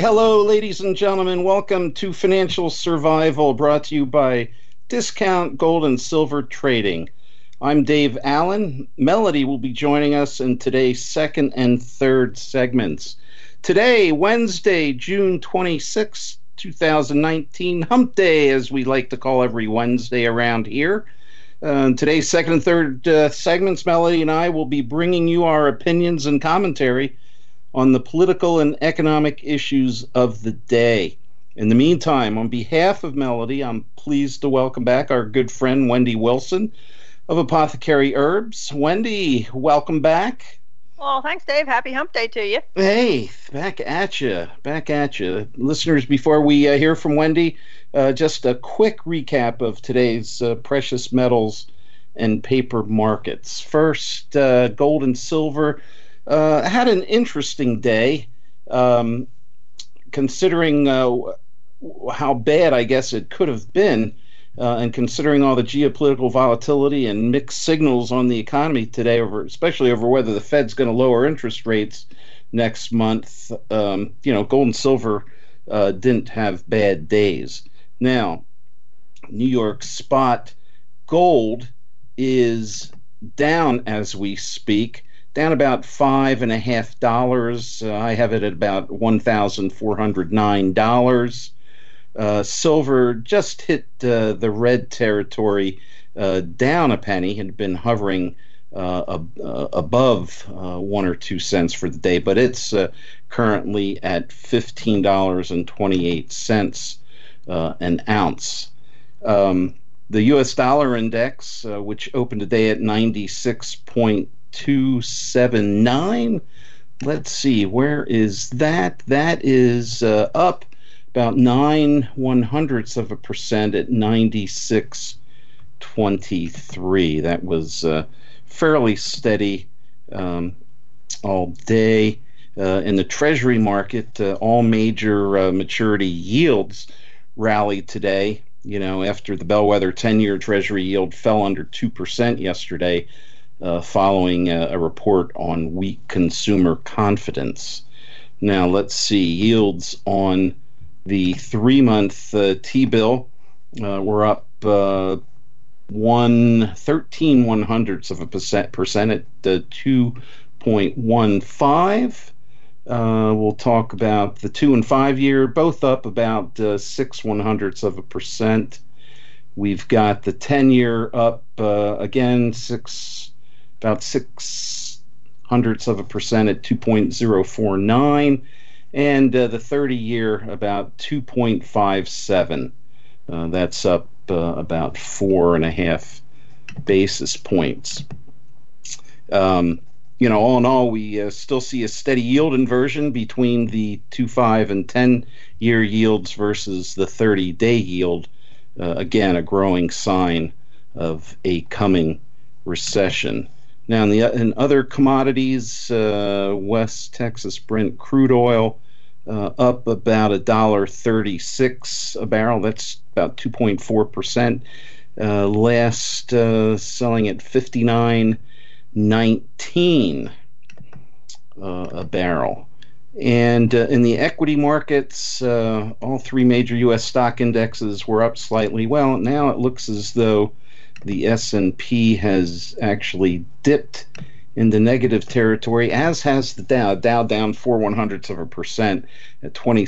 Hello, ladies and gentlemen. Welcome to Financial Survival, brought to you by Discount Gold and Silver Trading. I'm Dave Allen. Melody will be joining us in today's second and third segments. Today, Wednesday, June 26, 2019, Hump Day, as we like to call every Wednesday around here. Today's second and third segments, Melody and I will be bringing you our opinions and commentary on the political and economic issues of the day. In the meantime, on behalf of Melody, I'm pleased to welcome back our good friend Wendy Wilson of Apothecary Herbs. Wendy, welcome back. Well, thanks, Dave. Happy Hump Day to you. Hey, back at you. Listeners, before we hear from Wendy, just a quick recap of today's precious metals and paper markets. First, gold and silver had an interesting day, considering how bad I guess it could have been, and considering all the geopolitical volatility and mixed signals on the economy today, especially over whether the Fed's going to lower interest rates next month. Gold and silver didn't have bad days. Now, New York spot gold is down as we speak. Down about $5.50. I have it at about $1,409. Silver just hit the red territory, down a penny. Had been hovering above 1 or 2 cents for the day, but it's currently at $15.28 an ounce. The U.S. dollar index, which opened today at 96.279. Let's see, where is that? That is up about 0.09% at 96.23. That was fairly steady all day. In the Treasury market, all major maturity yields rallied today. After the bellwether 10-year Treasury yield fell under 2% yesterday, following a report on weak consumer confidence. Now, let's see. Yields on the 3-month T-bill were up 1/13 at 2.15. We'll talk about the 2 and 5 year, both up about 0.06%. We've got the 10-year up again about 0.06% at 2.049, and the 30-year about 2.57. That's up about 4.5 basis points. All in all, we still see a steady yield inversion between the 2, 5, and 10-year yields versus the 30-day yield. Again, a growing sign of a coming recession. Now, in other commodities, West Texas Brent crude oil up about $1.36 a barrel. That's about 2.4%. Last selling at $59.19 a barrel. And in the equity markets, all three major U.S. stock indexes were up slightly. Well, now it looks as though the S&P has actually dipped into negative territory, as has the Dow. Dow down 0.04% at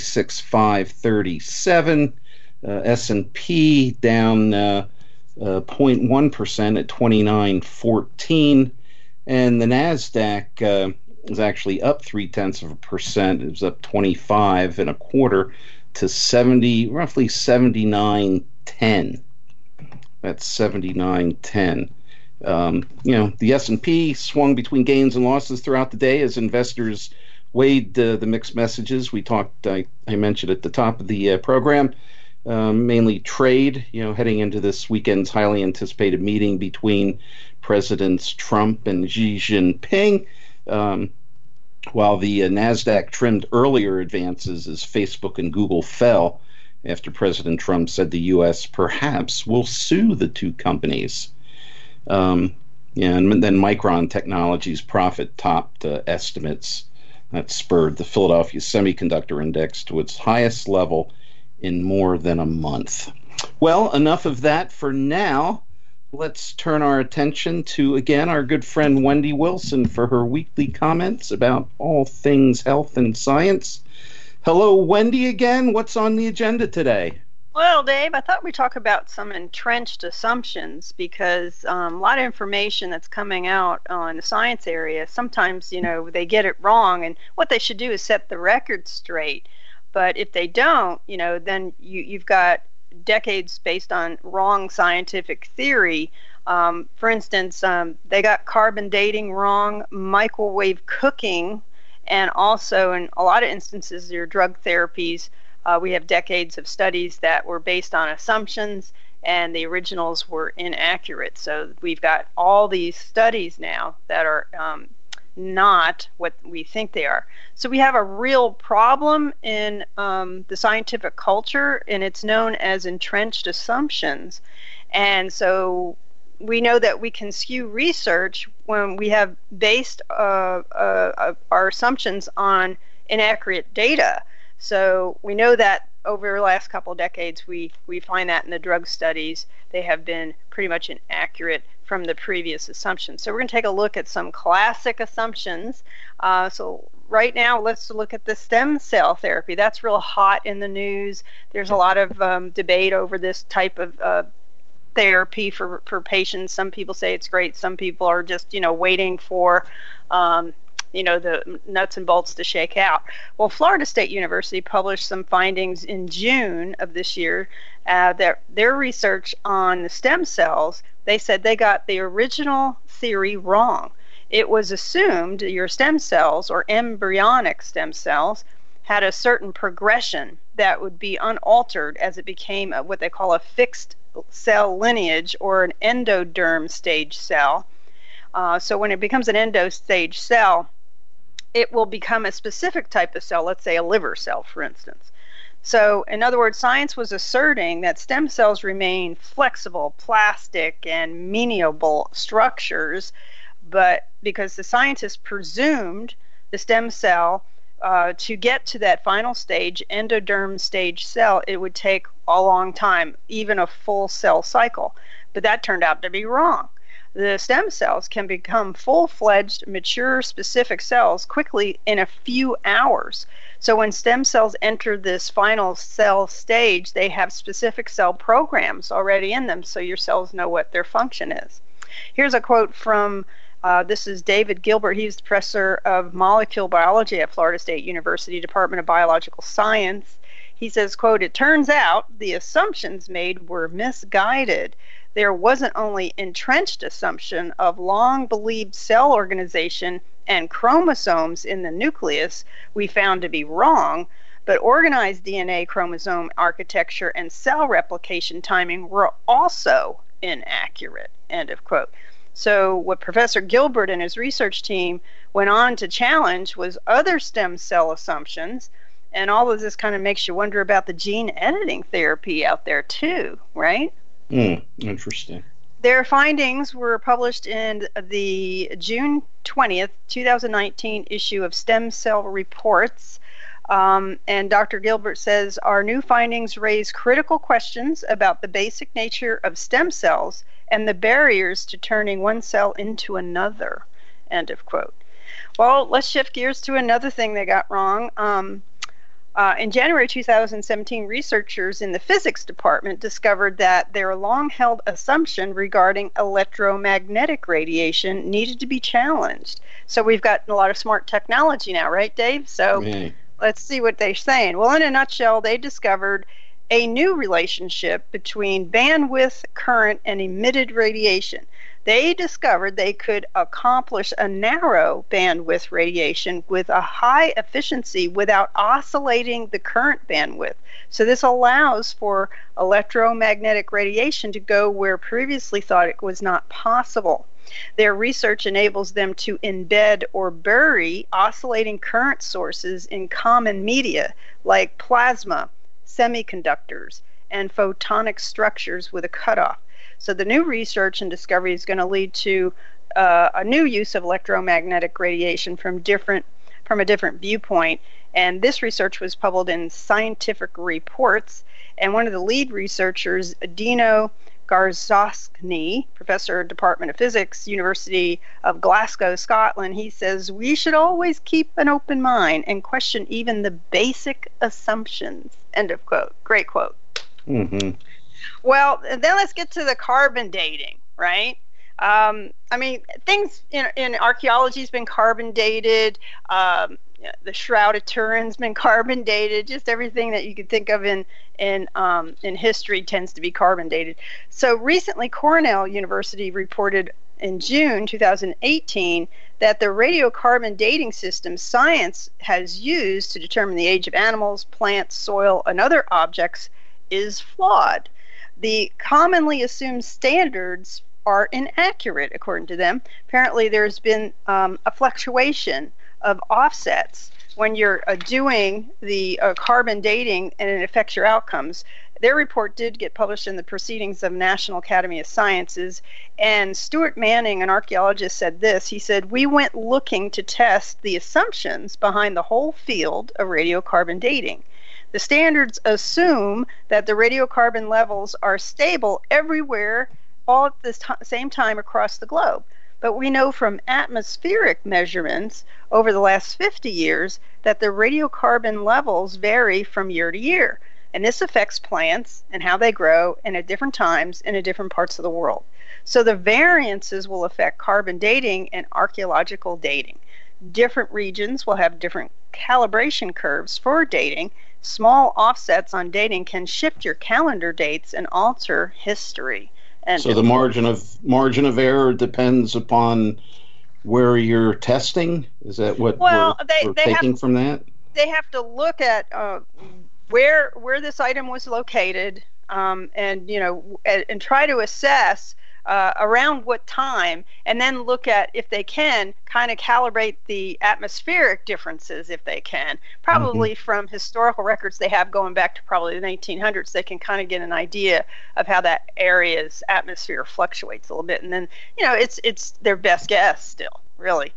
26,537. S&P down 0.1% at 2914, and the Nasdaq is actually up 0.3%. It was up 25.25 to roughly 79.10. That's 79.10. The S&P swung between gains and losses throughout the day as investors weighed the mixed messages. We talked, I mentioned at the top of the program, mainly trade, heading into this weekend's highly anticipated meeting between Presidents Trump and Xi Jinping, while the NASDAQ trimmed earlier advances as Facebook and Google fell after President Trump said the U.S. perhaps will sue the two companies. And then Micron Technology's profit topped estimates. That spurred the Philadelphia Semiconductor Index to its highest level in more than a month. Well, enough of that for now. Let's turn our attention to, again, our good friend Wendy Wilson for her weekly comments about all things health and science. Hello, Wendy, again. What's on the agenda today? Well, Dave, I thought we'd talk about some entrenched assumptions because a lot of information that's coming out in the science area, sometimes, they get it wrong, and what they should do is set the record straight. But if they don't, then you've got decades based on wrong scientific theory. For instance, they got carbon dating wrong, microwave cooking, and also in a lot of instances, your drug therapies. We have decades of studies that were based on assumptions, and the originals were inaccurate. So we've got all these studies now that are not what we think they are. So we have a real problem in the scientific culture, and it's known as entrenched assumptions. And so we know that we can skew research when we have based our assumptions on inaccurate data. So we know that over the last couple of decades, we find that in the drug studies, they have been pretty much inaccurate from the previous assumptions. So we're going to take a look at some classic assumptions. So right now, let's look at the stem cell therapy. That's real hot in the news. There's a lot of debate over this type of therapy for patients. Some people say it's great. Some people are just, waiting for the nuts and bolts to shake out. Well, Florida State University published some findings in June of this year. Their research on the stem cells, they said they got the original theory wrong. It was assumed your stem cells, or embryonic stem cells, had a certain progression that would be unaltered as it became what they call a fixed cell lineage, or an endoderm stage cell. So when it becomes an endostage cell, it will become a specific type of cell, let's say a liver cell, for instance. So, in other words, science was asserting that stem cells remain flexible, plastic, and miniable structures, but because the scientists presumed the stem cell to get to that final stage, endoderm stage cell, it would take a long time, even a full cell cycle. But that turned out to be wrong. The stem cells can become full-fledged, mature, specific cells quickly in a few hours. So when stem cells enter this final cell stage, they have specific cell programs already in them, so your cells know what their function is. Here's a quote from, this is David Gilbert. He's the professor of molecular biology at Florida State University, Department of Biological Science. He says, quote, "It turns out the assumptions made were misguided. There wasn't only entrenched assumption of long-believed cell organization and chromosomes in the nucleus we found to be wrong, but organized DNA chromosome architecture and cell replication timing were also inaccurate," end of quote. So what Professor Gilbert and his research team went on to challenge was other stem cell assumptions, and all of this kind of makes you wonder about the gene editing therapy out there too, right? Interesting. Their findings were published in the June 20th, 2019 issue of Stem Cell Reports. And Dr. Gilbert says, "Our new findings raise critical questions about the basic nature of stem cells and the barriers to turning one cell into another," end of quote. Well, let's shift gears to another thing they got wrong. In January 2017, researchers in the physics department discovered that their long-held assumption regarding electromagnetic radiation needed to be challenged. So we've got a lot of smart technology now, right, Dave? So let's see what they're saying. Well, in a nutshell, they discovered a new relationship between bandwidth, current, and emitted radiation. They discovered they could accomplish a narrow bandwidth radiation with a high efficiency without oscillating the current bandwidth. So this allows for electromagnetic radiation to go where previously thought it was not possible. Their research enables them to embed or bury oscillating current sources in common media like plasma, semiconductors, and photonic structures with a cutoff. So the new research and discovery is going to lead to a new use of electromagnetic radiation from different from a different viewpoint. And this research was published in Scientific Reports. And one of the lead researchers, Dino Garzowski, professor of Department of Physics, University of Glasgow, Scotland, he says, we should always keep an open mind and question even the basic assumptions. End of quote. Great quote. Mm-hmm. Well, then let's get to the carbon dating, right? I mean, things in archaeology has been carbon dated. The Shroud of Turin's been carbon dated. Just everything that you could think of in history tends to be carbon dated. So recently, Cornell University reported in June 2018 that the radiocarbon dating system science has used to determine the age of animals, plants, soil, and other objects is flawed. The commonly assumed standards are inaccurate, according to them. Apparently, there's been a fluctuation of offsets when you're doing the carbon dating, and it affects your outcomes. Their report did get published in the Proceedings of National Academy of Sciences, and Stuart Manning, an archaeologist, said this. He said, we went looking to test the assumptions behind the whole field of radiocarbon dating. The standards assume that the radiocarbon levels are stable everywhere all at the same time across the globe. But we know from atmospheric measurements over the last 50 years that the radiocarbon levels vary from year to year. And this affects plants and how they grow and at different times and in different parts of the world. So the variances will affect carbon dating and archaeological dating. Different regions will have different calibration curves for dating. Small offsets on dating can shift your calendar dates and alter history. And so the margin of error depends upon where you're testing? Is that what we're taking from that? They have to look at where this item was located, and try to assess around what time, and then look at, if they can, kind of calibrate the atmospheric differences if they can. Probably from historical records they have going back to probably the 1900s, they can kind of get an idea of how that area's atmosphere fluctuates a little bit. And then, it's their best guess still, really.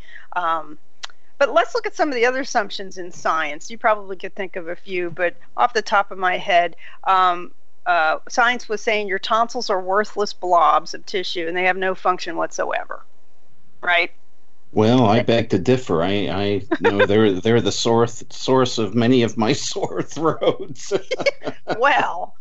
But let's look at some of the other assumptions in science. You probably could think of a few, but off the top of my head, science was saying your tonsils are worthless blobs of tissue and they have no function whatsoever, right? Well, I beg to differ. I know they're the source of many of my sore throats. Well,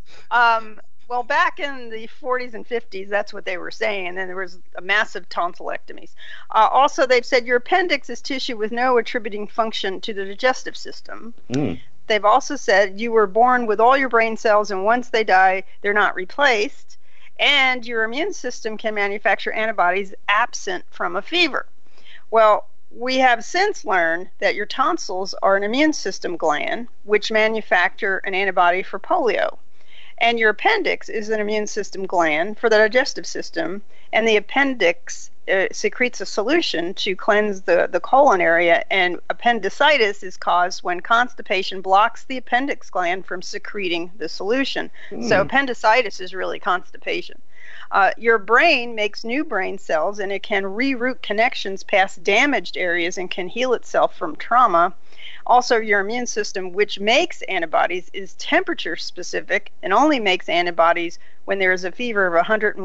back in the 40s and 50s, that's what they were saying, and then there was a massive tonsillectomies. Also, they've said your appendix is tissue with no attributing function to the digestive system. They've also said you were born with all your brain cells, and once they die, they're not replaced. And your immune system can manufacture antibodies absent from a fever. Well, we have since learned that your tonsils are an immune system gland, which manufacture an antibody for polio. And your appendix is an immune system gland for the digestive system, and the appendix secretes a solution to cleanse the colon area, and appendicitis is caused when constipation blocks the appendix gland from secreting the solution. So appendicitis is really constipation. Your brain makes new brain cells, and it can reroute connections past damaged areas and can heal itself from trauma. Also, your immune system, which makes antibodies, is temperature specific and only makes antibodies when there is a fever of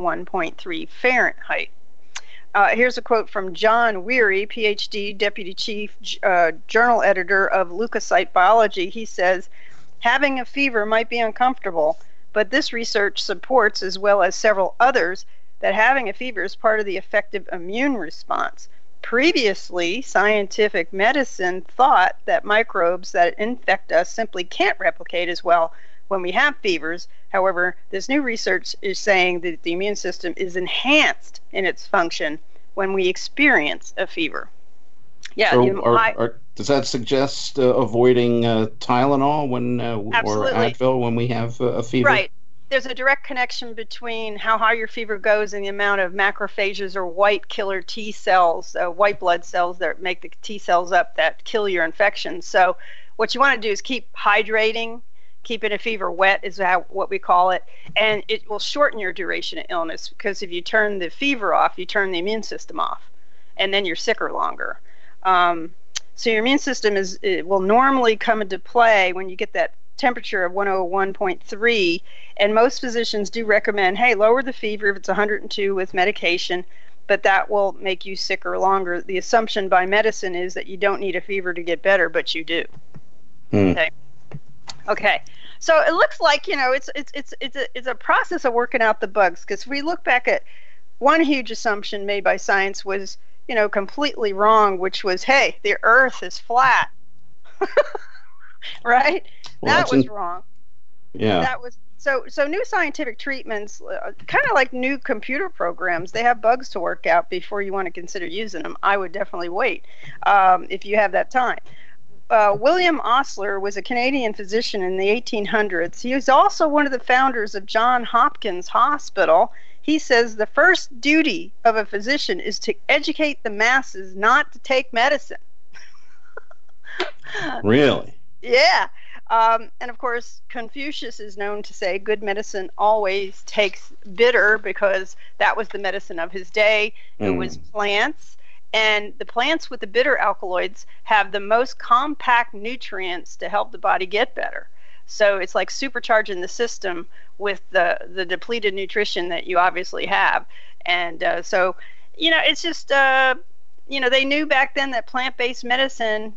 101.3 Fahrenheit. Here's a quote from John Weary, PhD, Deputy Chief Journal Editor of Leukocyte Biology. He says, having a fever might be uncomfortable, but this research supports, as well as several others, that having a fever is part of the effective immune response. Previously, scientific medicine thought that microbes that infect us simply can't replicate as well when we have fevers. However, this new research is saying that the immune system is enhanced in its function when we experience a fever. Yeah. So does that suggest avoiding Tylenol or Advil when we have a fever? Right. There's a direct connection between how high your fever goes and the amount of macrophages, or white killer T cells, white blood cells that make the T cells up that kill your infection. So what you want to do is keep hydrating. Keeping a fever wet is what we call it, and it will shorten your duration of illness, because if you turn the fever off, you turn the immune system off, and then you're sicker longer. So your immune system will normally come into play when you get that temperature of 101.3, and most physicians do recommend, hey, lower the fever if it's 102 with medication, but that will make you sicker longer. The assumption by medicine is that you don't need a fever to get better, but you do. Okay. So it looks like, it's a process of working out the bugs, because we look back at one huge assumption made by science was, completely wrong, which was, hey, the earth is flat. Right? Well, that was wrong. Yeah. That was so new scientific treatments, kind of like new computer programs, they have bugs to work out before you want to consider using them. I would definitely wait if you have that time. William Osler was a Canadian physician in the 1800s. He was also one of the founders of Johns Hopkins Hospital. He says the first duty of a physician is to educate the masses not to take medicine. Really? Yeah. And of course, Confucius is known to say good medicine always takes bitter, because that was the medicine of his day. It was plants. And the plants with the bitter alkaloids have the most compact nutrients to help the body get better. So it's like supercharging the system with the depleted nutrition that you obviously have. And so, it's just, they knew back then that plant-based medicine,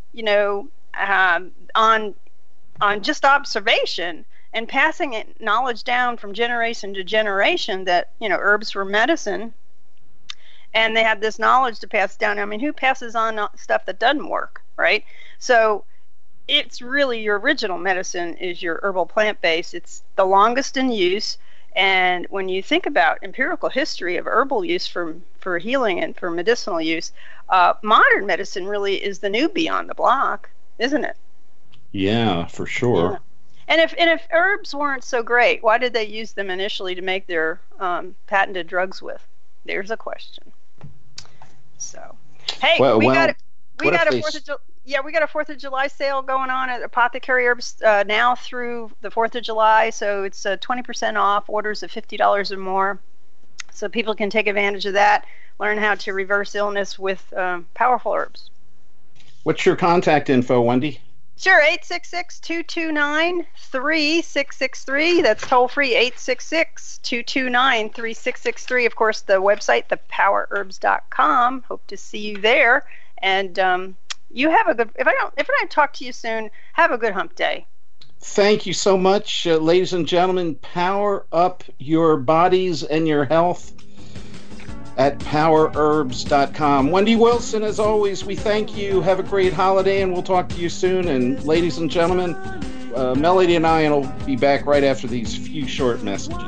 on just observation and passing knowledge down from generation to generation that, herbs were medicine. And they had this knowledge to pass down. I mean, who passes on stuff that doesn't work, right? So it's really your original medicine is your herbal plant-based. It's the longest in use. And when you think about empirical history of herbal use for healing and for medicinal use, modern medicine really is the newbie on the block, isn't it? Yeah, for sure. Yeah. And if herbs weren't so great, why did they use them initially to make their patented drugs with? There's a question. So, hey, we got a 4th of July sale going on at Apothecary Herbs now through the 4th of July. So it's 20% off orders of $50 or more. So people can take advantage of that, learn how to reverse illness with powerful herbs. What's your contact info, Wendy? Sure, 866-229-3663. That's toll free, 866-229-3663. Of course, the website, thepowerherbs.com. Hope to see you there. And you have a good. If I don't talk to you soon, have a good hump day. Thank you so much, ladies and gentlemen. Power up your bodies and your health at powerherbs.com. Wendy Wilson, as always, we thank you. Have a great holiday, and we'll talk to you soon. And ladies and gentlemen, Melody and I will be back right after these few short messages.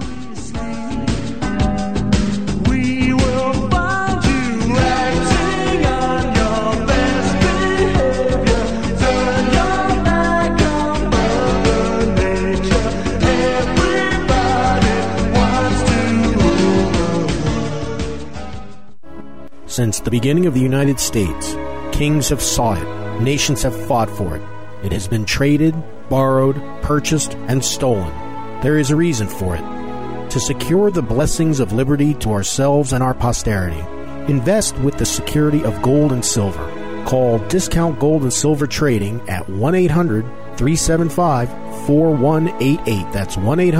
We will find you acting on your best behavior. Turn your back on Mother Nature. Everybody wants to. Since the beginning of the United States, kings have sought it, nations have fought for it. It has been traded, borrowed, purchased, and stolen. There is a reason for it. To secure the blessings of liberty to ourselves and our posterity, invest with the security of gold and silver. Call Discount Gold and Silver Trading at 1-800-375-4188. That's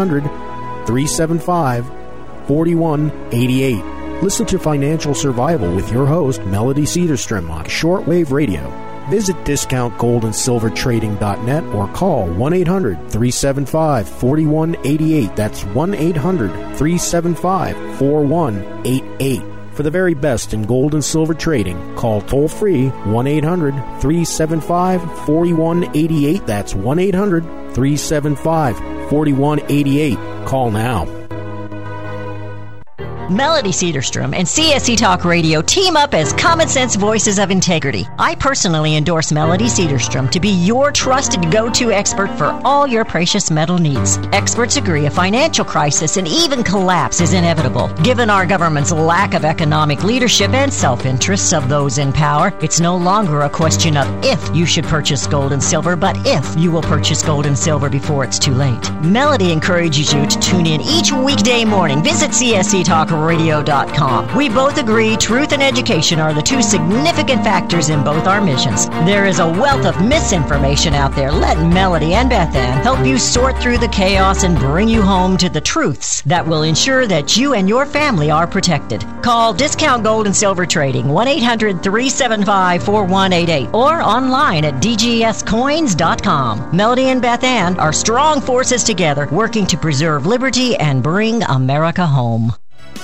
1-800-375-4188. Listen to Financial Survival with your host, Melody Cedarstrom, on shortwave radio. Visit discountgoldandsilvertrading.net or call 1-800-375-4188. That's 1-800-375-4188. For the very best in gold and silver trading, call toll-free 1-800-375-4188. That's 1-800-375-4188. Call now. Melody Cedarstrom and CSC Talk Radio team up as common sense voices of integrity. I personally endorse Melody Cedarstrom to be your trusted go-to expert for all your precious metal needs. Experts agree a financial crisis and even collapse is inevitable. Given our government's lack of economic leadership and self-interests of those in power, it's no longer a question of if you should purchase gold and silver, but if you will purchase gold and silver before it's too late. Melody encourages you to tune in each weekday morning. Visit CSC Talk CSCTalkRadio.com. We both agree truth and education are the two significant factors in both our missions. There is a wealth of misinformation out there. Let Melody and Beth Ann help you sort through the chaos and bring you home to the truths that will ensure that you and your family are protected. Call Discount Gold and Silver Trading 1-800-375-4188 or online at dgscoins.com. Melody and Beth Ann are strong forces together working to preserve liberty and bring America home.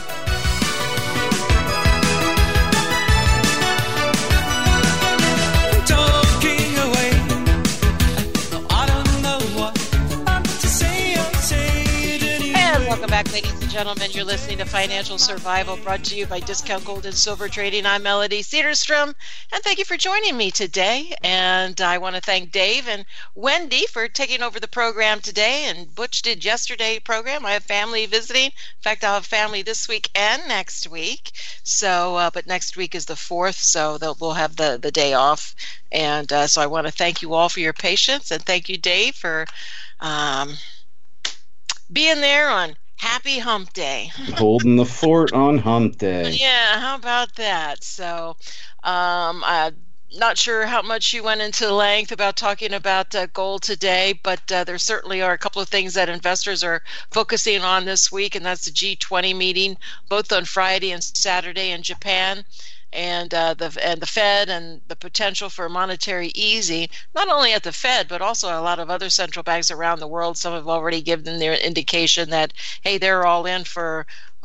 Welcome back, ladies and gentlemen. You're listening to Financial Survival, brought to you by Discount Gold and Silver Trading. I'm Melody Cedarstrom, and thank you for joining me today. And I want to thank Dave and Wendy for taking over the program today. And Butch did yesterday's program. I have family visiting. In fact, I'll have family this week and next week. So, but next week is the 4th, so we'll have the day off. And so I want to thank you all for your patience, and thank you, Dave, for being there on Happy Hump Day. Holding the fort on Hump Day. Yeah, how about that? So, I'm not sure how much you went into length about talking about gold today, but there certainly are a couple of things that investors are focusing on this week, and that's the G20 meeting, both on Friday and Saturday in Japan. And the Fed and the potential for monetary easing, not only at the Fed, but also a lot of other central banks around the world. Some have already given their indication that, hey, they're all in for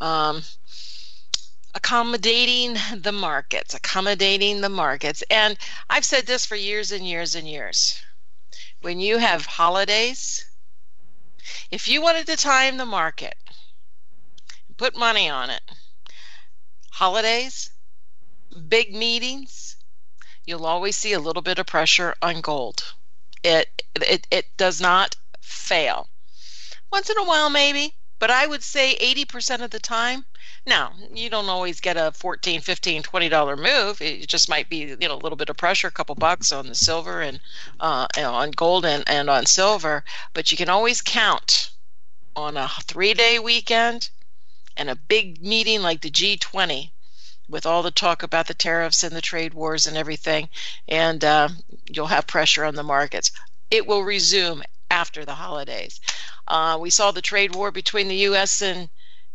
accommodating the markets. And I've said this for years and years and years. When you have holidays, if you wanted to time the market, put money on it, holidays, big meetings, you'll always see a little bit of pressure on gold. It does not fail. Once in a while, maybe, but I would say 80% of the time. Now, you don't always get a $14, $15, $20 move. It just might be, a little bit of pressure, a couple bucks on the silver and on gold and on silver. But you can always count on a 3-day weekend and a big meeting like the G20, with all the talk about the tariffs and the trade wars and everything, and you'll have pressure on the markets. It will resume after the holidays. We saw the trade war between the U.S. and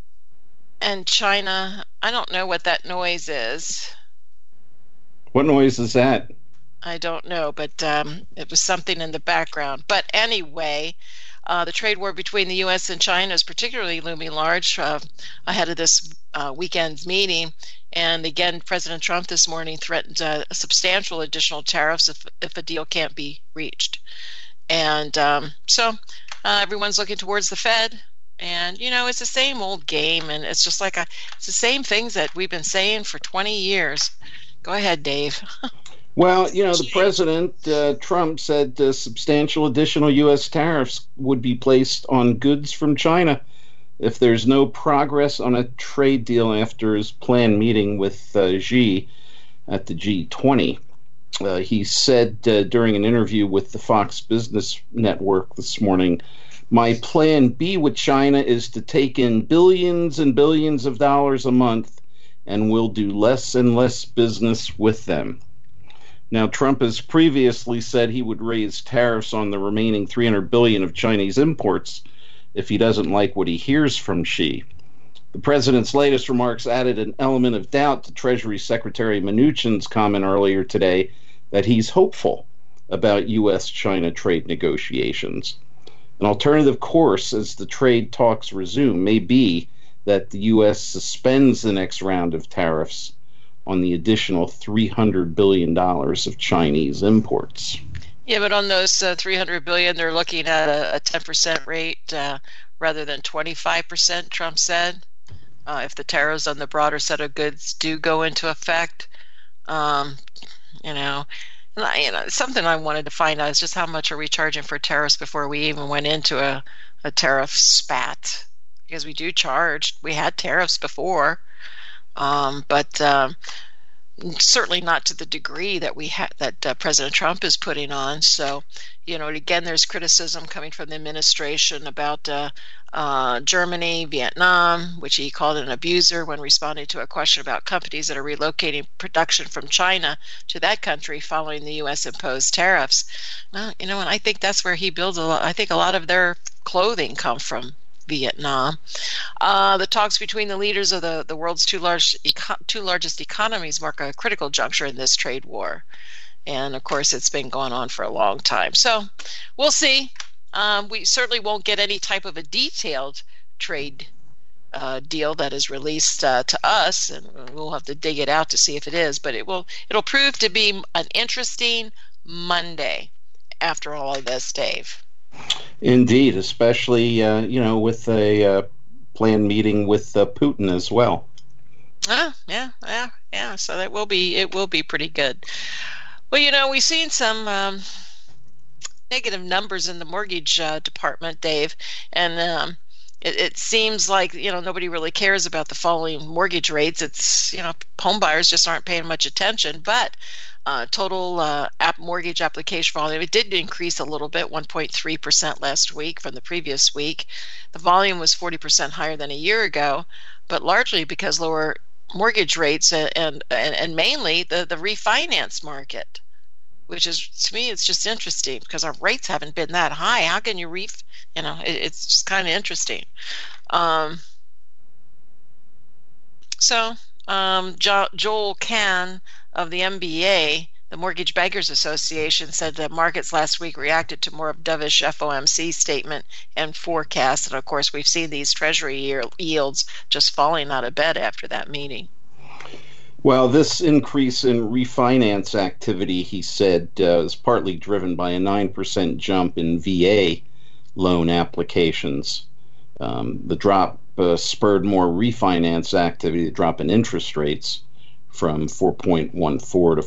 China. I don't know what that noise is. What noise is that? I don't know, but it was something in the background. But anyway, the trade war between the U.S. and China is particularly looming large ahead of this weekend's meeting. And again, President Trump this morning threatened substantial additional tariffs if a deal can't be reached. And so everyone's looking towards the Fed. And, it's the same old game. And it's just like it's the same things that we've been saying for 20 years. Go ahead, Dave. Well, the President, Trump, said substantial additional U.S. tariffs would be placed on goods from China if there's no progress on a trade deal after his planned meeting with Xi at the G20. He said during an interview with the Fox Business Network this morning, "My plan B with China is to take in billions and billions of dollars a month, and we'll do less and less business with them." Now, Trump has previously said he would raise tariffs on the remaining $300 billion of Chinese imports if he doesn't like what he hears from Xi. The president's latest remarks added an element of doubt to Treasury Secretary Mnuchin's comment earlier today that he's hopeful about U.S.-China trade negotiations. An alternative course as the trade talks resume may be that the U.S. suspends the next round of tariffs on the additional $300 billion of Chinese imports. Yeah, but on those $300 billion, they're looking at a 10% rate rather than 25%, Trump said, if the tariffs on the broader set of goods do go into effect. Something I wanted to find out is just how much are we charging for tariffs before we even went into a tariff spat, because we do charge. We had tariffs before, but certainly not to the degree that President Trump is putting on. So, again, there's criticism coming from the administration about Germany, Vietnam, which he called an abuser when responding to a question about companies that are relocating production from China to that country following the U.S. imposed tariffs. Well, and I think that's where he builds I think a lot of their clothing come from Vietnam. The talks between the leaders of the world's two largest economies mark a critical juncture in this trade war. And of course, it's been going on for a long time. So we'll see. We certainly won't get any type of a detailed trade deal that is released to us, and we'll have to dig it out to see if it is. But it'll prove to be an interesting Monday after all of this, Dave. Indeed, especially with a planned meeting with Putin as well. Yeah. So it will be pretty good. Well, we've seen some negative numbers in the mortgage department, Dave, and it seems like nobody really cares about the falling mortgage rates. It's home buyers just aren't paying much attention, but total mortgage application volume, it did increase a little bit, 1.3% last week from the previous week. The volume was 40% higher than a year ago, but largely because lower mortgage rates and mainly the refinance market, which is, to me, it's just interesting because our rates haven't been that high. How can you it's just kind of interesting. Joel Kahn of the MBA, the Mortgage Bankers Association, said that markets last week reacted to more of dovish FOMC statement and forecast. And of course, we've seen these Treasury yields just falling out of bed after that meeting. Well, this increase in refinance activity, he said, is partly driven by a 9% jump in VA loan applications. The drop spurred more refinance activity, the drop in interest rates from 4.14 to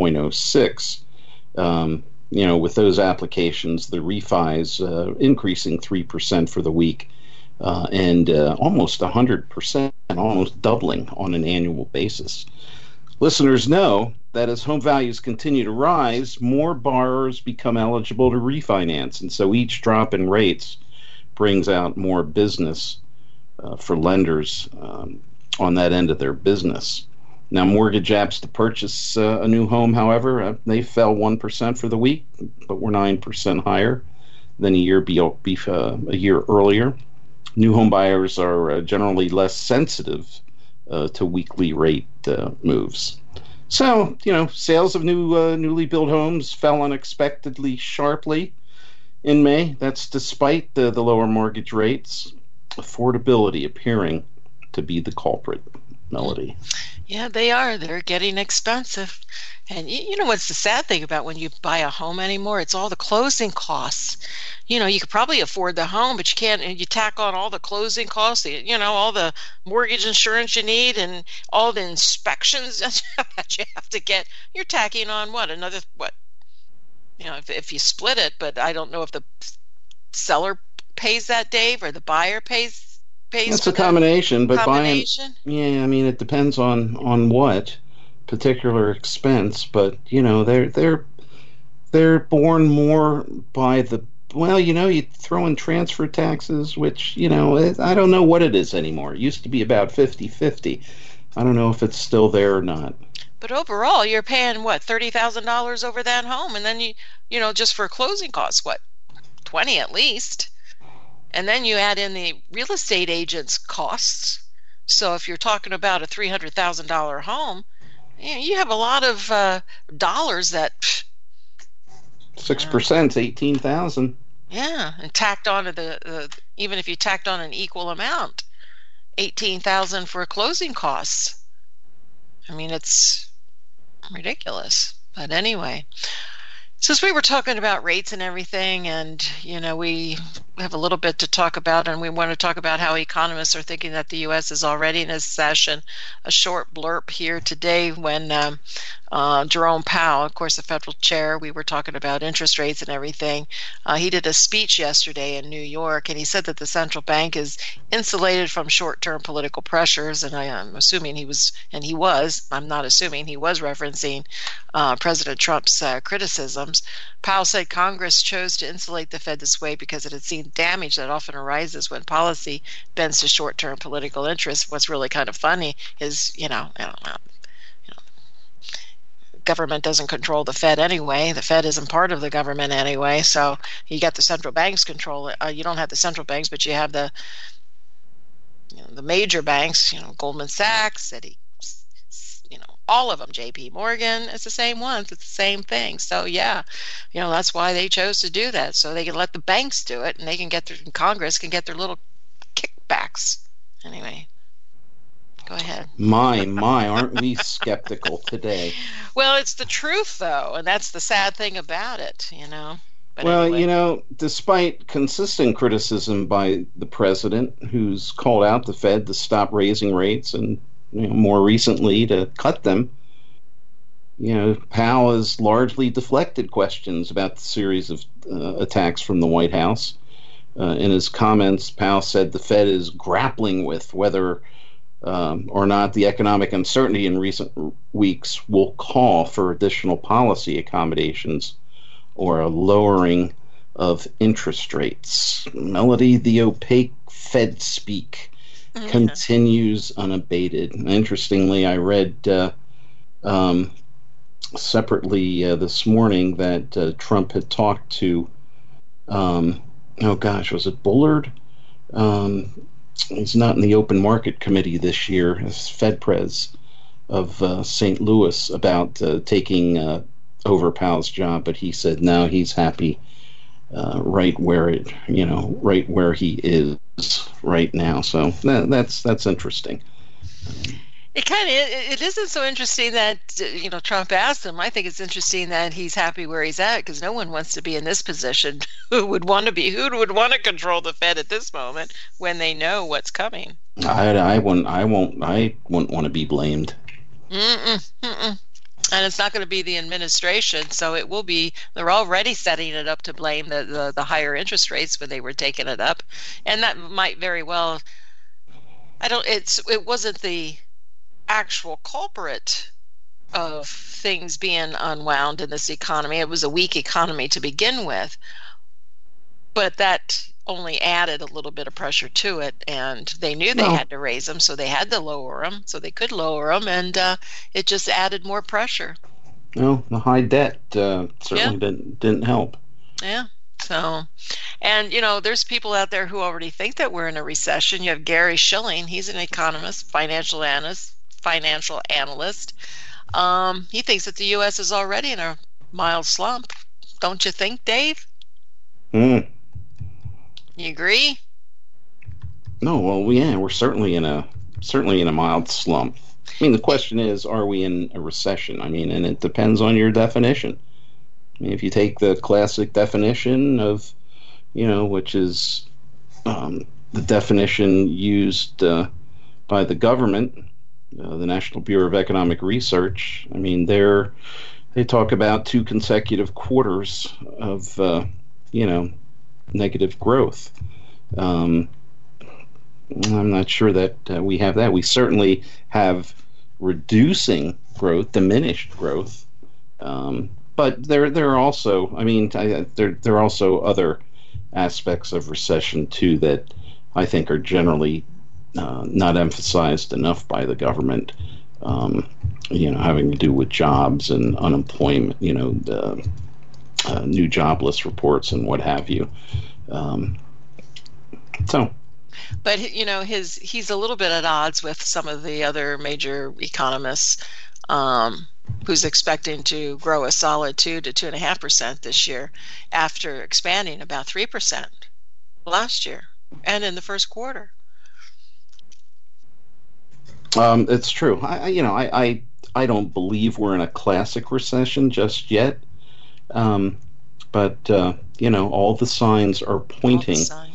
4.06. With those applications, the refis increasing 3% for the week and almost 100%, almost doubling on an annual basis. Listeners know that as home values continue to rise, more borrowers become eligible to refinance, and so each drop in rates brings out more business for lenders on that end of their business. Now, mortgage apps to purchase a new home, however, they fell 1% for the week, but were 9% higher than a year earlier. New home buyers are generally less sensitive to weekly rate moves. So, sales of newly built homes fell unexpectedly sharply in May. That's despite the lower mortgage rates. Affordability appearing to be the culprit, Melody. Yeah, they are. They're getting expensive. And you know what's the sad thing about when you buy a home anymore? It's all the closing costs. You could probably afford the home, but you can't, and you tack on all the closing costs, all the mortgage insurance you need and all the inspections that you have to get. You're tacking on if you split it, but I don't know if the seller pays that, Dave, or the buyer pays. It's a combination, but buying, it depends on what particular expense, but they're borne more by you throw in transfer taxes, which I don't know what it is anymore. It used to be about 50-50. I don't know if it's still there or not. But overall, you're paying $30,000 over that home, and then you just for closing costs, $20 at least. And then you add in the real estate agent's costs. So if you're talking about a $300,000 home, you have a lot of dollars that 6%, 18,000. Yeah, and tacked on to even if you tacked on an equal amount, 18,000 for closing costs. It's ridiculous. But anyway, since we were talking about rates and everything, and we have a little bit to talk about, and we want to talk about how economists are thinking that the U.S. is already in a recession. A short blurb here today when Jerome Powell, of course, the federal chair, we were talking about interest rates and everything. He did a speech yesterday in New York, and he said that the central bank is insulated from short-term political pressures, and I'm assuming he was referencing President Trump's criticisms. Powell said Congress chose to insulate the Fed this way because it had seen damage that often arises when policy bends to short-term political interests. What's really kind of funny is, government doesn't control the Fed anyway. The Fed isn't part of the government anyway. So you got the central banks control it. You don't have the central banks, but you have the major banks. Goldman Sachs, Citi, all of them, J.P. Morgan. It's the same ones. It's the same thing. So that's why they chose to do that, so they can let the banks do it, and they can Congress can get their little kickbacks. Anyway. Go ahead. My, aren't we skeptical today? Well, it's the truth, though, and that's the sad thing about it, But well, anyway. Despite consistent criticism by the president, who's called out the Fed to stop raising rates and more recently to cut them, Powell has largely deflected questions about the series of attacks from the White House. In his comments, Powell said the Fed is grappling with whether or not the economic uncertainty in recent weeks will call for additional policy accommodations or a lowering of interest rates. Melody, the opaque Fed speak continues unabated. Interestingly, I read separately this morning that Trump had talked to, was it Bullard? He's not in the Open Market Committee this year as Fed Pres of St. Louis about taking over Powell's job, but he said no, he's happy right where he is right now. So that's interesting. It isn't so interesting that Trump asked him. I think it's interesting that he's happy where he's at, because no one wants to be in this position. Who would want to control the Fed at this moment when they know what's coming? I wouldn't want to be blamed. And it's not going to be the administration, so it will be. They're already setting it up to blame the higher interest rates when they were taking it up, and that might very well. It wasn't the actual culprit of things being unwound in this economy. It was a weak economy to begin with, but that only added a little bit of pressure to it, and they knew they had to raise them, so they had to lower them, so they could lower them, and it just added more pressure. Well, the high debt certainly didn't help. Yeah. So, and there's people out there who already think that we're in a recession. You have Gary Schilling. He's an economist, financial analyst. He thinks that the U.S. is already in a mild slump. Don't you think, Dave? You agree? No, well, yeah, we're certainly in a mild slump. I mean, the question is, are we in a recession? I mean, and it depends on your definition. I mean, if you take the classic definition of, which is the definition used by the government, the National Bureau of Economic Research, I mean, they talk about 2 consecutive quarters of, negative growth. I'm not sure that we have that. We certainly have reducing growth, diminished growth, but there are also, there are also other aspects of recession too that I think are generally not emphasized enough by the government. Having to do with jobs and unemployment. The new jobless reports and what have you. But he's a little bit at odds with some of the other major economists, who's expecting to grow a solid 2 to 2.5% this year, after expanding about 3% last year and in the first quarter. It's true. I don't believe we're in a classic recession just yet. But all the signs are pointing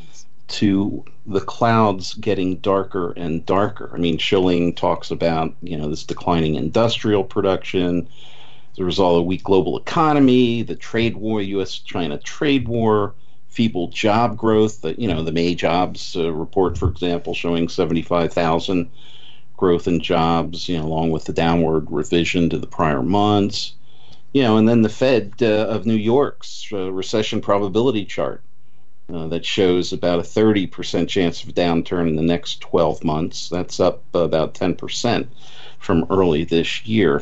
to the clouds getting darker and darker. I mean, Schilling talks about, this declining industrial production as a result of a weak global economy, the trade war, U.S.-China trade war, feeble job growth. The May jobs report, for example, showing 75,000 growth in jobs, along with the downward revision to the prior months. And then the Fed of New York's recession probability chart that shows about a 30% chance of a downturn in the next 12 months. That's up about 10% from early this year.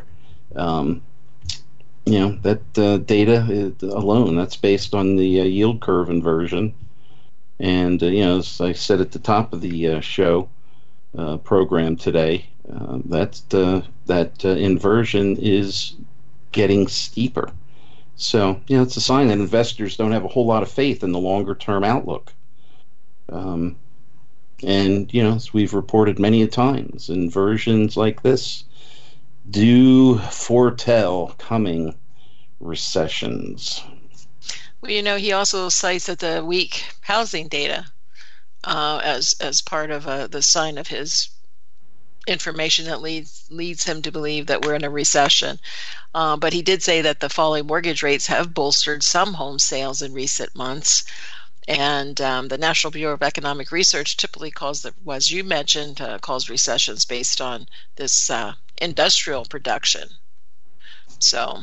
That data alone, that's based on the yield curve inversion. And, as I said at the top of the show program today, that inversion is getting steeper. So, it's a sign that investors don't have a whole lot of faith in the longer-term outlook. And, as we've reported many a times, inversions like this do foretell coming recessions. Well, he also cites that the weak housing data as part of the sign of his information that leads him to believe that we're in a recession. But he did say that the falling mortgage rates have bolstered some home sales in recent months. And the National Bureau of Economic Research typically calls, as you mentioned, calls recessions based on this industrial production. So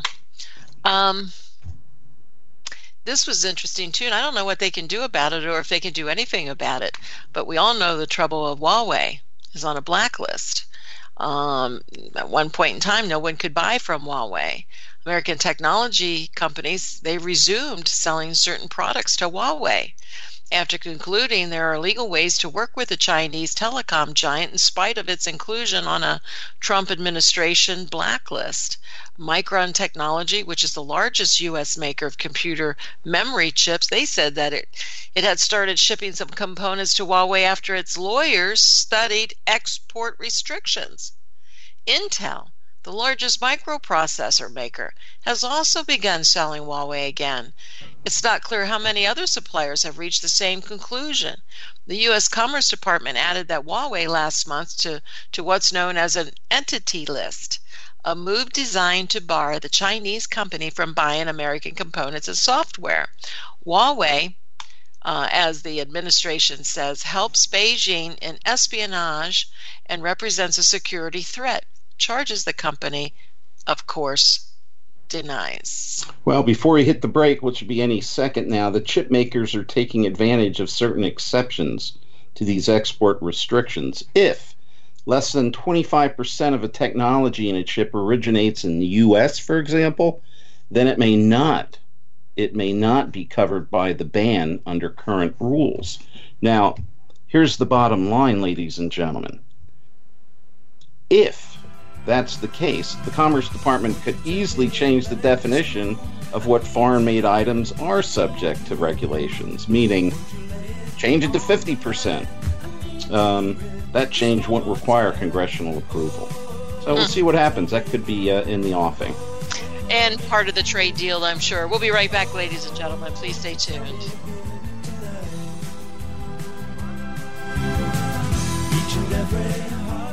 this was interesting too, and I don't know what they can do about it or if they can do anything about it. But we all know the trouble of Huawei is on a blacklist. At one point in time, no one could buy from Huawei. American technology companies, they resumed selling certain products to Huawei after concluding there are legal ways to work with the Chinese telecom giant in spite of its inclusion on a Trump administration blacklist. Micron Technology, which is the largest U.S. maker of computer memory chips, they said that it had started shipping some components to Huawei after its lawyers studied export restrictions. Intel, the largest microprocessor maker, has also begun selling Huawei again. It's not clear how many other suppliers have reached the same conclusion. The U.S. Commerce Department added that Huawei last month to what's known as an entity list, a move designed to bar the Chinese company from buying American components and software. Huawei, as the administration says, helps Beijing in espionage and represents a security threat. Charges the company, of course, denies. Well, before we hit the break, which will be any second now, the chip makers are taking advantage of certain exceptions to these export restrictions. If less than 25% of a technology in a chip originates in the U.S., for example, then it may not be covered by the ban under current rules. Now, here's the bottom line, ladies and gentlemen. If that's the case, the Commerce Department could easily change the definition of what foreign-made items are subject to regulations, meaning change it to 50%. That change won't require congressional approval. So we'll see what happens. That could be in the offing. And part of the trade deal, I'm sure. We'll be right back, ladies and gentlemen. Please stay tuned. Each and every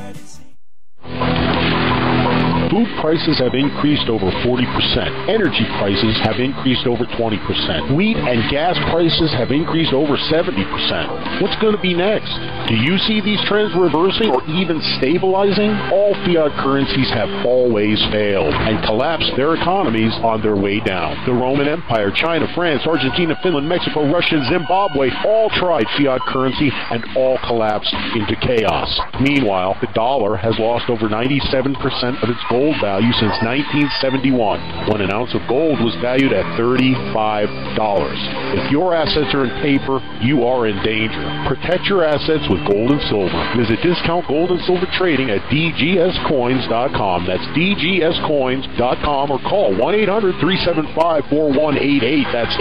Food prices have increased over 40%. Energy prices have increased over 20%. Wheat and gas prices have increased over 70%. What's going to be next? Do you see these trends reversing or even stabilizing? All fiat currencies have always failed and collapsed their economies on their way down. The Roman Empire, China, France, Argentina, Finland, Mexico, Russia, Zimbabwe all tried fiat currency and all collapsed into chaos. Meanwhile, the dollar has lost over 97% of its gold value since 1971, when an ounce of gold was valued at $35. If your assets are in paper, you are in danger. Protect your assets with gold and silver. Visit Discount Gold and Silver Trading at dgscoins.com. That's dgscoins.com, or call 1-800-375-4188. That's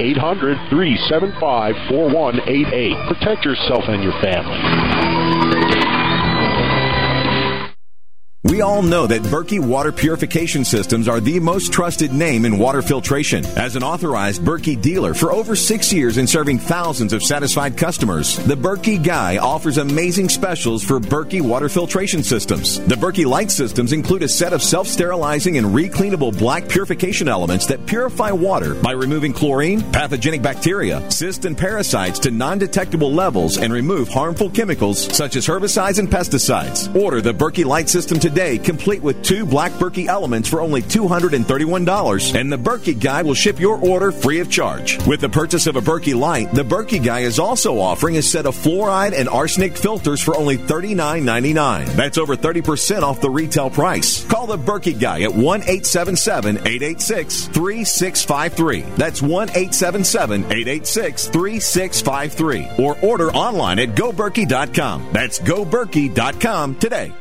800-375-4188. Protect yourself and your family. We all know that Berkey Water Purification Systems are the most trusted name in water filtration. As an authorized Berkey dealer for over 6 years and serving thousands of satisfied customers, the Berkey Guy offers amazing specials for Berkey Water Filtration Systems. The Berkey Light Systems include a set of self-sterilizing and recleanable black purification elements that purify water by removing chlorine, pathogenic bacteria, cysts, and parasites to non-detectable levels and remove harmful chemicals such as herbicides and pesticides. Order the Berkey Light System today, complete with 2 black Berkey elements for only $231, and the Berkey Guy will ship your order free of charge. With the purchase of a Berkey Light, the Berkey Guy is also offering a set of fluoride and arsenic filters for only $39.99. That's over 30% off the retail price. Call the Berkey Guy at 1-877-886-3653. That's 1-877-886-3653. Or order online at GoBerkey.com. That's GoBerkey.com today.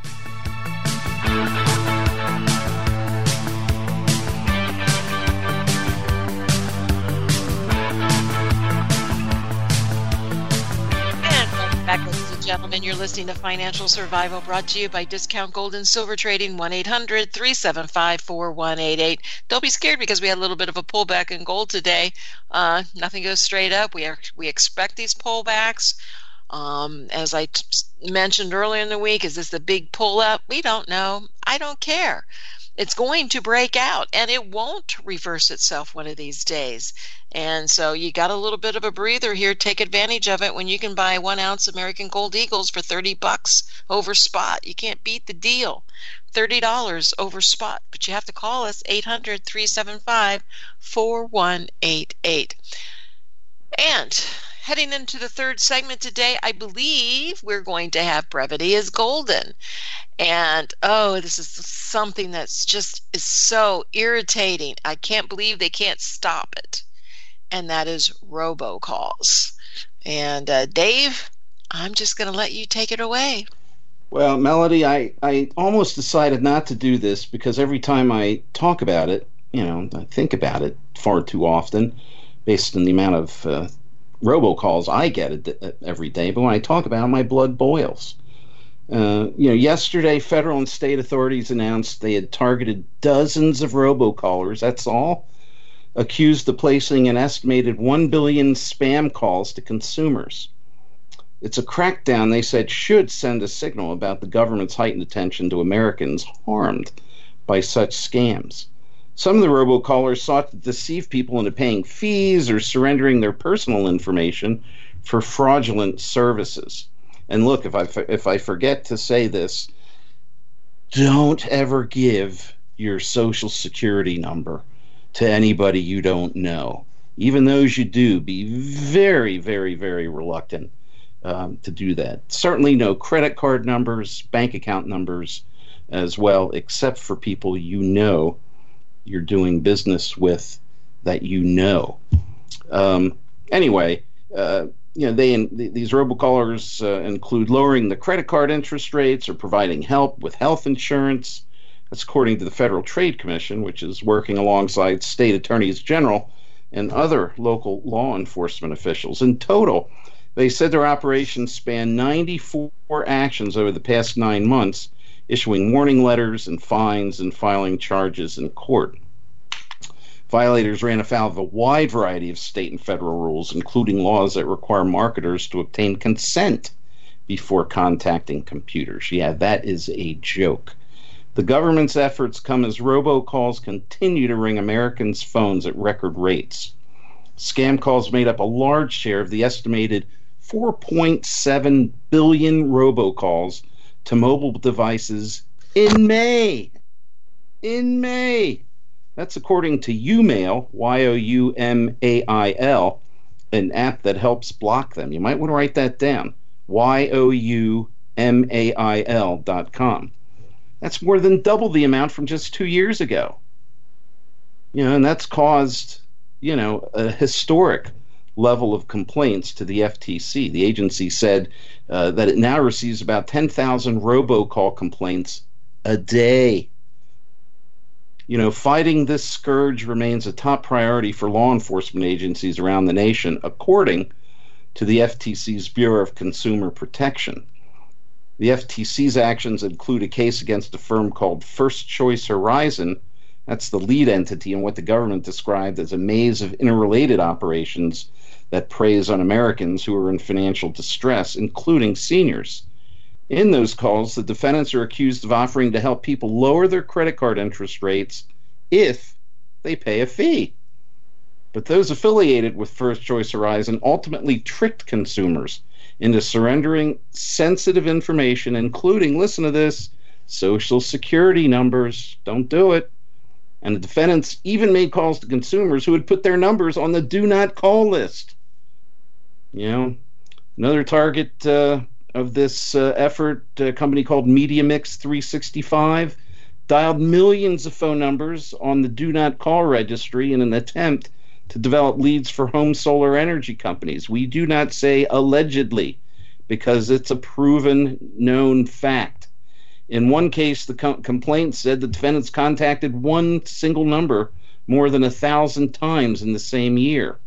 Back, ladies and gentlemen, you're listening to Financial Survival, brought to you by Discount Gold and Silver Trading, 1-800-375-4188. Don't be scared because we had a little bit of a pullback in gold today. Nothing goes straight up. We expect these pullbacks. As I mentioned earlier in the week, is this the big pull up? We don't know. I don't care. It's going to break out, and it won't reverse itself one of these days. And so you got a little bit of a breather here. Take advantage of it when you can buy 1 ounce American Gold Eagles for $30 over spot. You can't beat the deal. $30 over spot. But you have to call us, 800-375-4188. And heading into the third segment today, I believe we're going to have Brevity is Golden. And, this is something that's just is so irritating. I can't believe they can't stop it. And that is robocalls. And, Dave, I'm just going to let you take it away. Well, Melody, I almost decided not to do this because every time I talk about it, I think about it far too often based on the amount of robocalls I get every day. But when I talk about it, my blood boils. Yesterday, federal and state authorities announced they had targeted dozens of robocallers, that's all, accused of placing an estimated 1 billion spam calls to consumers. It's a crackdown, they said, should send a signal about the government's heightened attention to Americans harmed by such scams. Some of the robocallers sought to deceive people into paying fees or surrendering their personal information for fraudulent services. And look, if I forget to say this, don't ever give your Social Security number to anybody you don't know. Even those you do, be very, very, very reluctant to do that. Certainly no credit card numbers, bank account numbers as well, except for people you're doing business with that Anyway, these robocallers include lowering the credit card interest rates or providing help with health insurance. That's according to the Federal Trade Commission, which is working alongside state attorneys general and other local law enforcement officials. In total, they said their operations span 94 actions over the past 9 months, issuing warning letters and fines and filing charges in court. Violators ran afoul of a wide variety of state and federal rules, including laws that require marketers to obtain consent before contacting computers. Yeah, that is a joke. The government's efforts come as robocalls continue to ring Americans' phones at record rates. Scam calls made up a large share of the estimated 4.7 billion robocalls to mobile devices in May. That's according to YouMail, Youmail, an app that helps block them. You might want to write that down, Youmail.com. That's more than double the amount from just 2 years ago. And that's caused, a historic level of complaints to the FTC. The agency said that it now receives about 10,000 robocall complaints a day. Fighting this scourge remains a top priority for law enforcement agencies around the nation, according to the FTC's Bureau of Consumer Protection. The FTC's actions include a case against a firm called First Choice Horizon. That's the lead entity in what the government described as a maze of interrelated operations that preys on Americans who are in financial distress, including seniors. In those calls, the defendants are accused of offering to help people lower their credit card interest rates if they pay a fee. But those affiliated with First Choice Horizon ultimately tricked consumers into surrendering sensitive information, including, listen to this, Social Security numbers. Don't do it. And the defendants even made calls to consumers who had put their numbers on the do not call list. You know, another target of this effort, a company called Media Mix 365, dialed millions of phone numbers on the do not call registry in an attempt to develop leads for home solar energy companies. We do not say allegedly because it's a proven, known fact. In one case, the complaint said the defendants contacted one single number more than 1,000 times in the same year.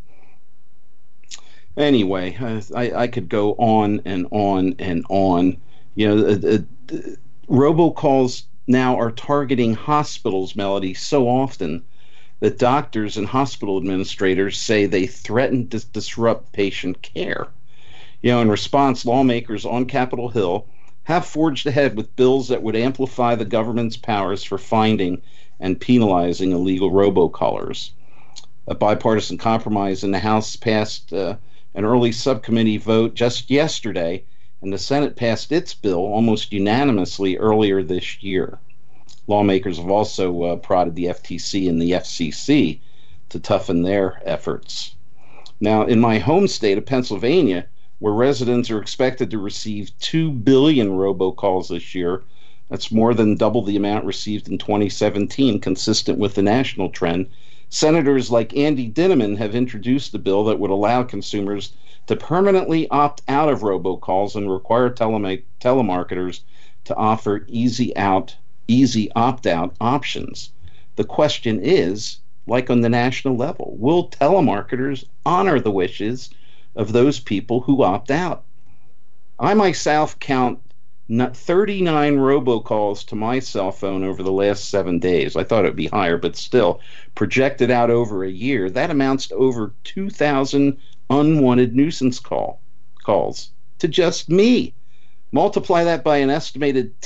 Anyway, I could go on and on and on. You know, robocalls now are targeting hospitals, Melody, so often that doctors and hospital administrators say they threaten to disrupt patient care. You know, in response, lawmakers on Capitol Hill have forged ahead with bills that would amplify the government's powers for finding and penalizing illegal robocallers. A bipartisan compromise in the House passed an early subcommittee vote just yesterday, and the Senate passed its bill almost unanimously earlier this year. Lawmakers have also prodded the FTC and the FCC to toughen their efforts. Now, in my home state of Pennsylvania, where residents are expected to receive 2 billion robocalls this year, that's more than double the amount received in 2017, consistent with the national trend. Senators like Andy Dinniman have introduced a bill that would allow consumers to permanently opt out of robocalls and require telemarketers to offer easy opt-out options. The question is, like on the national level, will telemarketers honor the wishes of those people who opt out? I myself count 39 robocalls to my cell phone over the last 7 days. I thought it would be higher, but still, projected out over a year, that amounts to over 2,000 unwanted nuisance calls to just me. Multiply that by an estimated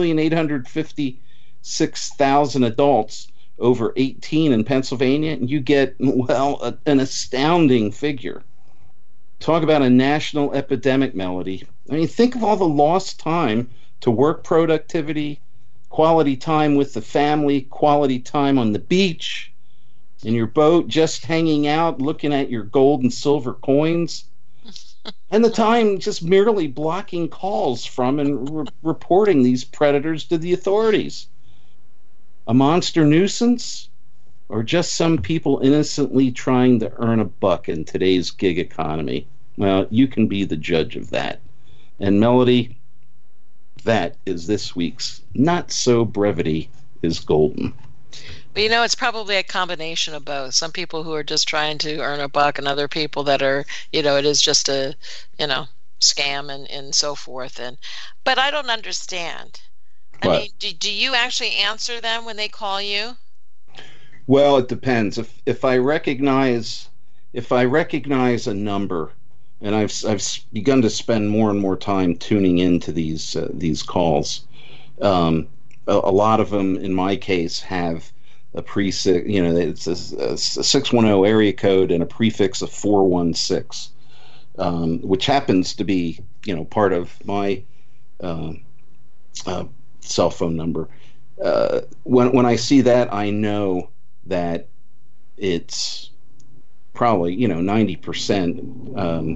10,856,000 adults over 18 in Pennsylvania, and you get, well, an astounding figure. Talk about a national epidemic, Melody. I mean, think of all the lost time to work productivity, quality time with the family, quality time on the beach, in your boat, just hanging out, looking at your gold and silver coins, and the time just merely blocking calls from and reporting these predators to the authorities. A monster nuisance, or just some people innocently trying to earn a buck in today's gig economy? Well, you can be the judge of that. And Melody, that is this week's Not So Brevity is Golden. But you know, it's probably a combination of both. Some people who are just trying to earn a buck, and other people that are, you know, it is just a, you know, scam and so forth. But I don't understand. I mean, do you actually answer them when they call you? Well, it depends. If I recognize a number, and I've begun to spend more and more time tuning into these calls. A lot of them, in my case, have a prefix. You know, it's a 610 area code and a prefix of 416, which happens to be, you know, part of my cell phone number. When I see that, I know that it's probably, you know, 90%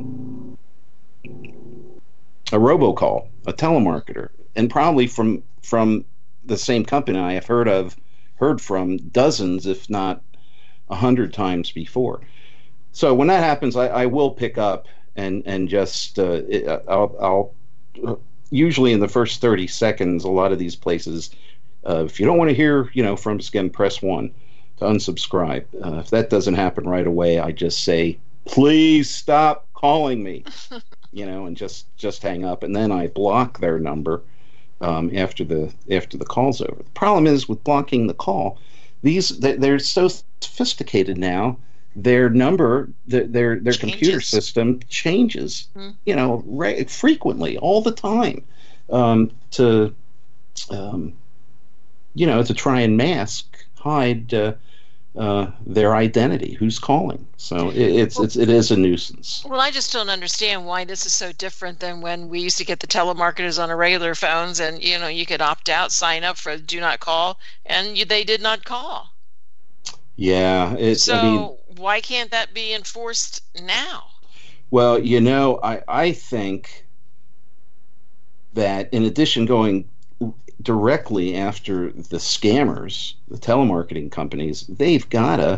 a robocall, a telemarketer, and probably from the same company I have heard from dozens, if not 100 times before. So when that happens, I will pick up and just I'll usually in the first 30 seconds, a lot of these places, if you don't want to hear, you know, from us again, press 1 to unsubscribe. If that doesn't happen right away, I just say, please stop calling me. and just hang up, and then I block their number after the call's over. The problem is with blocking the call, they're so sophisticated now. Their number, their computer system changes, frequently, all the time, to try and hide their identity, who's calling. So it is a nuisance. Well, I just don't understand why this is so different than when we used to get the telemarketers on our regular phones, and you could opt out, sign up for do not call, and they did not call. Yeah. Why can't that be enforced now? Well, I think that in addition going directly after the scammers, the telemarketing companies, they've got to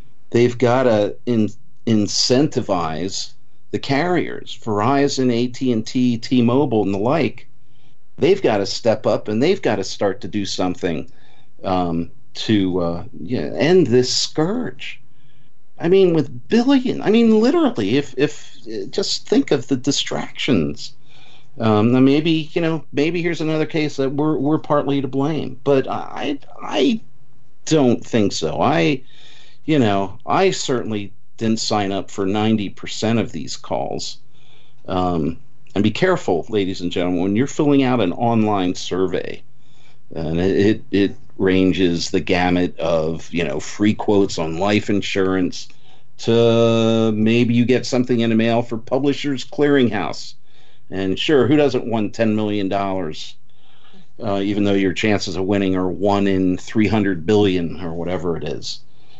incentivize the carriers, Verizon, AT&T, T-Mobile, and the like. They've got to step up, and they've got to start to do something to end this scourge. I mean, with literally, if just think of the distractions. Maybe here's another case that we're partly to blame, but I don't think so. I certainly didn't sign up for 90% of these calls. And be careful, ladies and gentlemen, when you're filling out an online survey, and it ranges the gamut of free quotes on life insurance to maybe you get something in the mail for Publishers Clearinghouse. And sure, who doesn't want $10 million, even though your chances of winning are 1 in 300 billion or whatever it is?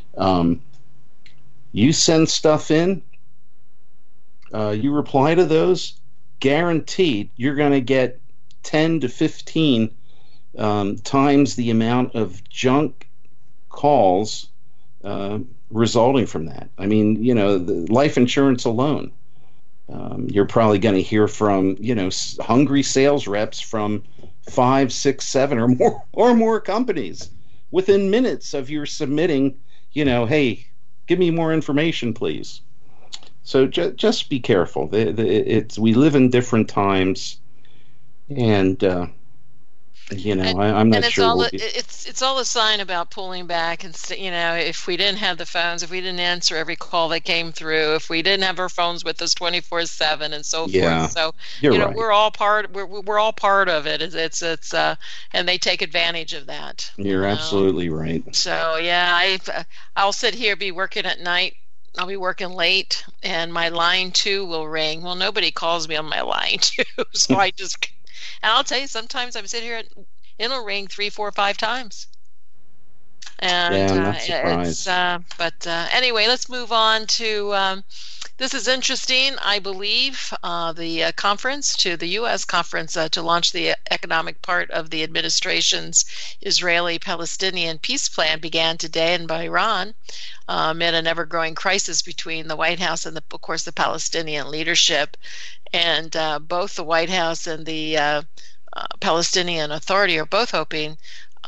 You send stuff in, you reply to those, guaranteed you're going to get 10 to 15 times the amount of junk calls resulting from that. I mean, the life insurance alone. You're probably going to hear from, hungry sales reps from 5, 6, 7 or more companies within minutes of your submitting, hey, give me more information, please. So just be careful. We live in different times, and I'm not sure. It's all a sign about pulling back, and if we didn't have the phones, if we didn't answer every call that came through, if we didn't have our phones with us 24/7 and so forth. So right. we're all part of it. It's and they take advantage of that. You're absolutely right. So yeah, I'll sit here, be working at night. I'll be working late, and my line 2 will ring. Well, nobody calls me on my line 2, so I just. And I'll tell you, sometimes I'm sitting here, it'll ring 3, 4, 5 times. And I'm not surprised. But anyway, let's move on to. This is interesting. I believe the U.S. conference to launch the economic part of the administration's Israeli-Palestinian peace plan began today in Bahrain, amid an ever-growing crisis between the White House and, of course, the Palestinian leadership. And both the White House and the Palestinian Authority are both hoping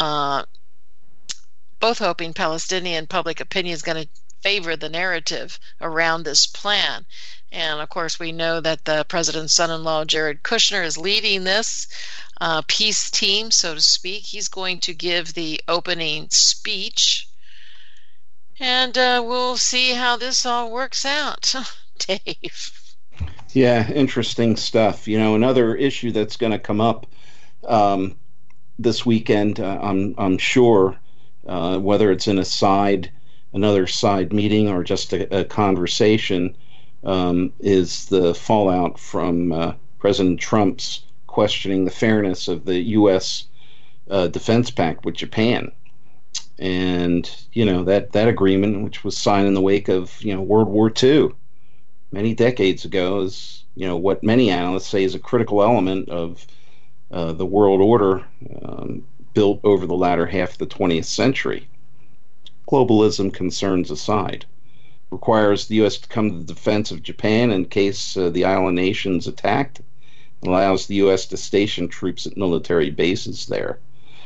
Palestinian public opinion is going to favor the narrative around this plan. And of course, we know that the president's son-in-law, Jared Kushner, is leading this peace team, so to speak. He's going to give the opening speech, and we'll see how this all works out. Dave. Yeah, interesting stuff. Another issue that's going to come up this weekend, I'm sure, whether it's in another side meeting or just a conversation, is the fallout from President Trump's questioning the fairness of the U.S. Defense Pact with Japan. And, that agreement, which was signed in the wake of, World War II, many decades ago, is what many analysts say is a critical element of the world order built over the latter half of the 20th century. Globalism concerns aside, requires the U.S. to come to the defense of Japan in case the island nation's attacked, allows the U.S. to station troops at military bases there.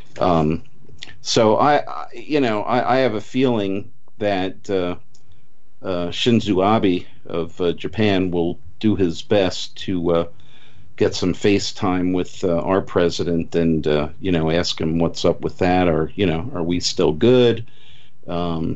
So I have a feeling that Shinzo Abe of Japan will do his best to get some FaceTime with our president and ask him what's up with that, or are we still good? And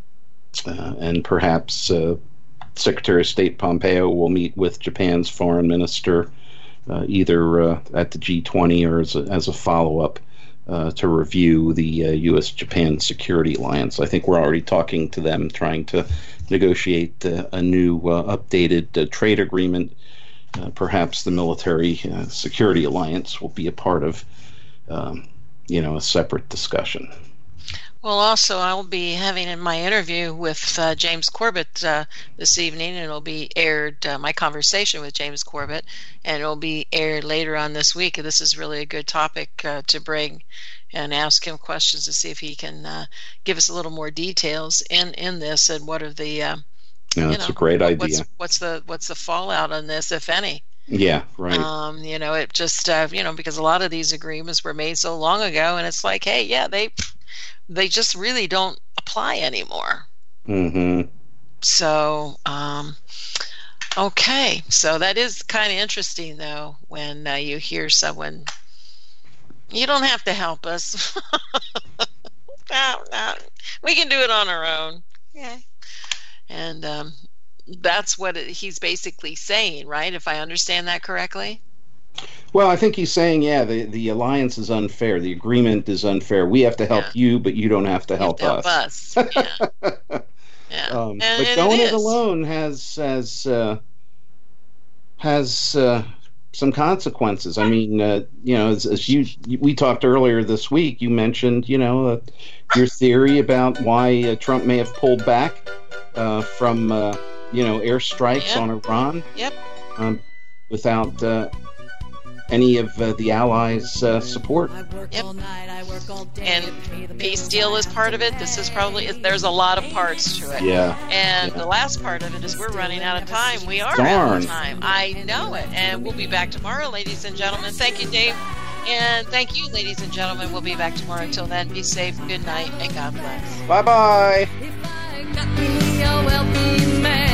perhaps Secretary of State Pompeo will meet with Japan's foreign minister either at the G20 or as a follow-up to review the U.S.-Japan Security Alliance. I think we're already talking to them, trying to negotiate a new updated trade agreement. Perhaps the Military Security Alliance will be a part of, a separate discussion. Well, also, I'll be having my interview with James Corbett this evening, and it'll be aired, my conversation with James Corbett, and it'll be aired later on this week. This is really a good topic to bring and ask him questions to see if he can give us a little more details in this, and what are the that's a great idea. What's the fallout on this, if any? Yeah, right. It just because a lot of these agreements were made so long ago, and it's like, hey, yeah, they just really don't apply anymore. Mm-hmm. So, okay. So that is kind of interesting, though, when you hear someone, you don't have to help us. No, we can do it on our own. Yeah. And that's what he's basically saying, right? If I understand that correctly? Well, I think he's saying, the alliance is unfair. The agreement is unfair. We have to help you, but you don't have to help us. Yeah. Yeah. But going it alone has some consequences. I mean, as we talked earlier this week, you mentioned, your theory about why Trump may have pulled back from, airstrikes on Iran. Yep. Without any of the allies' support. Yep. And peace deal is part of it. This is there's a lot of parts to it. Yeah. And the last part of it is we're running out of time. We are out of time. I know it. And we'll be back tomorrow, ladies and gentlemen. Thank you, Dave. And thank you, ladies and gentlemen. We'll be back tomorrow. Until then, be safe. Good night, and God bless. Bye-bye. If I got me a wealthy man,